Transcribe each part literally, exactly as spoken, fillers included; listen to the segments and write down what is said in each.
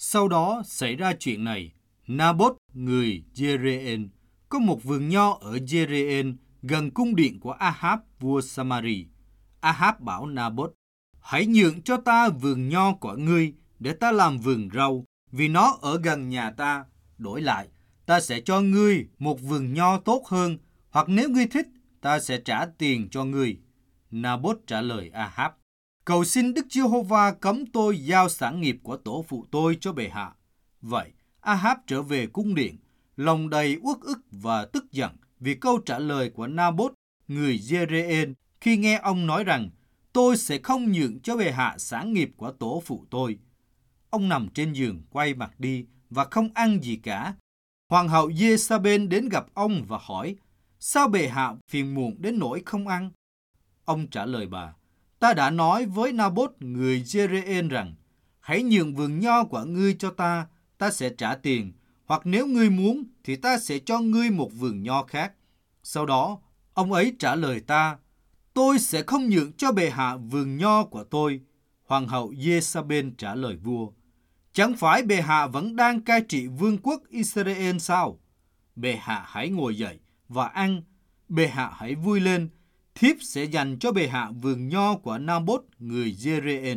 Sau đó xảy ra chuyện này, Naboth người Jezreel có một vườn nho ở Jezreel gần cung điện của Ahab vua Samari. Ahab bảo Naboth: hãy nhượng cho ta vườn nho của ngươi để ta làm vườn rau, vì nó ở gần nhà ta. Đổi lại, ta sẽ cho ngươi một vườn nho tốt hơn, hoặc nếu ngươi thích, ta sẽ trả tiền cho ngươi. Naboth trả lời Ahab: cầu xin Đức Giê-hô-va cấm tôi giao sản nghiệp của tổ phụ tôi cho bệ hạ. Vậy, Ahab trở về cung điện, lòng đầy uất ức và tức giận vì câu trả lời của Naboth người Jezreel khi nghe ông nói rằng: tôi sẽ không nhượng cho bệ hạ sản nghiệp của tổ phụ tôi. Ông nằm trên giường quay mặt đi và không ăn gì cả. Hoàng hậu Giê-sa-bên đến gặp ông và hỏi: sao bệ hạ phiền muộn đến nỗi không ăn? Ông trả lời bà: ta đã nói với Naboth người Jezreel rằng: hãy nhường vườn nho của ngươi cho ta, ta sẽ trả tiền, hoặc nếu ngươi muốn thì ta sẽ cho ngươi một vườn nho khác. Sau đó, ông ấy trả lời ta: tôi sẽ không nhượng cho bệ hạ vườn nho của tôi. Hoàng hậu Giê-sa-bên trả lời vua: chẳng phải bệ hạ vẫn đang cai trị vương quốc Israel sao? Bệ hạ hãy ngồi dậy và ăn, bệ hạ hãy vui lên, thiếp sẽ dành cho bệ hạ vườn nho của Naboth người Jezreel.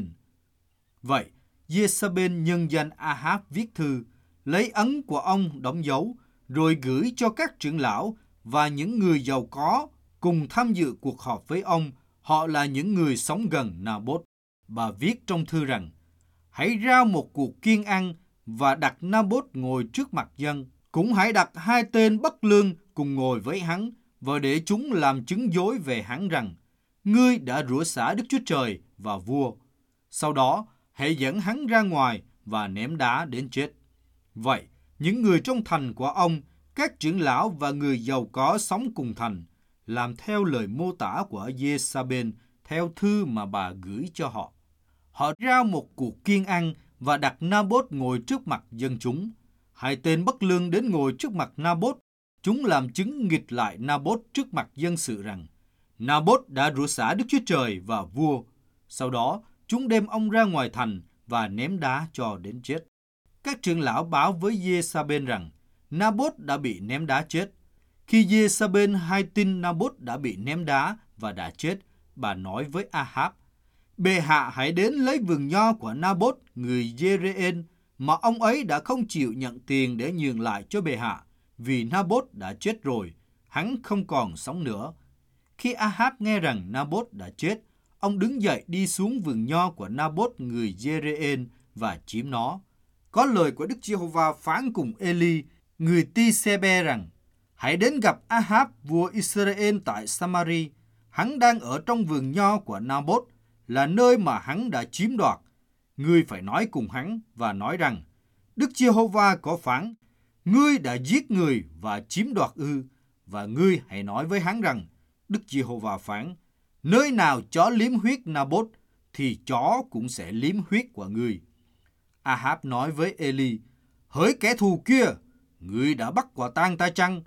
Vậy, Giê-sa-bên nhân danh Ahab viết thư, lấy ấn của ông đóng dấu, rồi gửi cho các trưởng lão và những người giàu có cùng tham dự cuộc họp với ông. Họ là những người sống gần Naboth. Bà viết trong thư rằng: hãy rao một cuộc kiên ăn và đặt Naboth ngồi trước mặt dân. Cũng hãy đặt hai tên bất lương cùng ngồi với hắn, và để chúng làm chứng dối về hắn rằng: ngươi đã rủa xả Đức Chúa Trời và vua. Sau đó, hãy dẫn hắn ra ngoài và ném đá đến chết. Vậy, những người trong thành của ông, các trưởng lão và người giàu có sống cùng thành, làm theo lời mô tả của Giê-sa-bên theo thư mà bà gửi cho họ. Họ rao một cuộc kiên ăn và đặt Naboth ngồi trước mặt dân chúng. Hai tên bất lương đến ngồi trước mặt Naboth. Chúng làm chứng nghịch lại Naboth trước mặt dân sự rằng: Naboth đã rủa xả Đức Chúa Trời và vua. Sau đó, chúng đem ông ra ngoài thành và ném đá cho đến chết. Các trưởng lão báo với Giê-sa-bên rằng Naboth đã bị ném đá chết. Khi Giê-sa-bên hay tin Naboth đã bị ném đá và đã chết, bà nói với Ahab: bệ hạ hãy đến lấy vườn nho của Naboth người Jezreel mà ông ấy đã không chịu nhận tiền để nhường lại cho bệ hạ, vì Naboth đã chết rồi, hắn không còn sống nữa. Khi Ahab nghe rằng Naboth đã chết, ông đứng dậy đi xuống vườn nho của Naboth người Jezreel và chiếm nó. Có lời của Đức Giê-hô-va phán cùng Eli, người Ti-sê-be rằng: hãy đến gặp Ahab vua Israel tại Samari. Hắn đang ở trong vườn nho của Naboth, là nơi mà hắn đã chiếm đoạt. Ngươi phải nói cùng hắn và nói rằng: Đức Giê-hô-va có phán: ngươi đã giết người và chiếm đoạt ư? Và ngươi hãy nói với hắn rằng: Đức Giê-hô-va phán: nơi nào chó liếm huyết Naboth, thì chó cũng sẽ liếm huyết của ngươi. Ahab nói với Eli: hỡi kẻ thù kia, ngươi đã bắt quả tang ta chăng?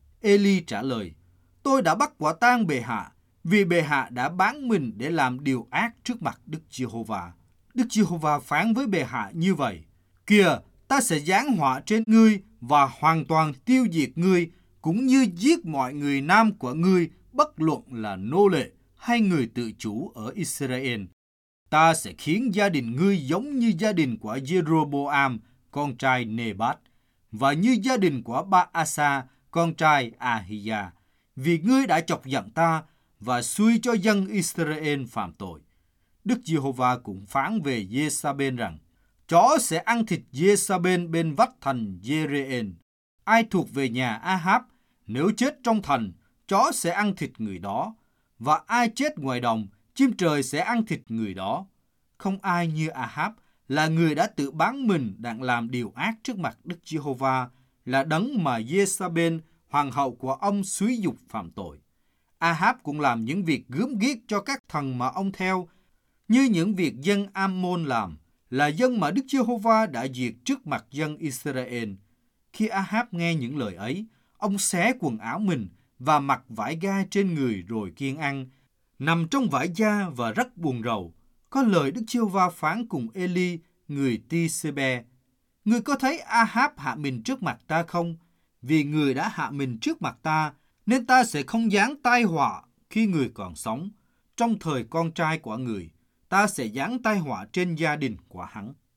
Eli trả lời: tôi đã bắt quả tang bệ hạ, vì bệ hạ đã bán mình để làm điều ác trước mặt Đức Giê-hô-va. Đức Giê-hô-va phán với bệ hạ như vậy: kìa, ta sẽ giáng họa trên ngươi và hoàn toàn tiêu diệt ngươi, cũng như giết mọi người nam của ngươi, bất luận là nô lệ hay người tự chủ ở Israel. Ta sẽ khiến gia đình ngươi giống như gia đình của Jeroboam, con trai Nebat, và như gia đình của Ba-asa, con trai Ahia, vì ngươi đã chọc giận ta và xui cho dân Israel phạm tội. Đức Giê-hô-va cũng phán về Giê-sa-bên rằng: chó sẽ ăn thịt Giê-sa-bên bên vách thành Jezreel. Ai thuộc về nhà Ahab, nếu chết trong thành, chó sẽ ăn thịt người đó, và ai chết ngoài đồng, chim trời sẽ ăn thịt người đó. Không ai như Ahab, là người đã tự bán mình đang làm điều ác trước mặt Đức Giê-hô-va, là đấng mà Giê-sa-bên, hoàng hậu của ông, xúi giục phạm tội. Ahab cũng làm những việc gớm ghiếc cho các thần mà ông theo, như những việc dân Ammon làm, là dân mà Đức Giê-hô-va đã diệt trước mặt dân Israel. Khi Ahab nghe những lời ấy, ông xé quần áo mình và mặc vải ga trên người rồi kiêng ăn, nằm trong vải da và rất buồn rầu. Có lời Đức Giê-hô-va phán cùng Eli, người Ti-sê-be: Ngươi có thấy Ahab hạ mình trước mặt ta không? Vì người đã hạ mình trước mặt ta, nên ta sẽ không giáng tai họa khi người còn sống. Trong thời con trai của người, ta sẽ giáng tai họa trên gia đình của hắn.